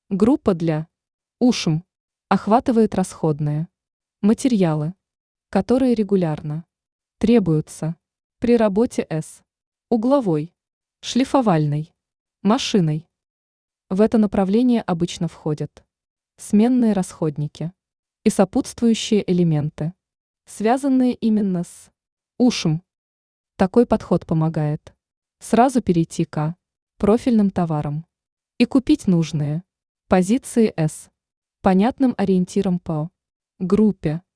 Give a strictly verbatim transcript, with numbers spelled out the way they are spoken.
Группа для УШМ охватывает расходные материалы, которые регулярно требуются при работе с угловой, шлифовальной машиной. В это направление обычно входят сменные расходники и сопутствующие элементы, связанные именно с УШМ. Такой подход помогает сразу перейти к профильным товарам и купить нужные позиции с понятным ориентиром по группе.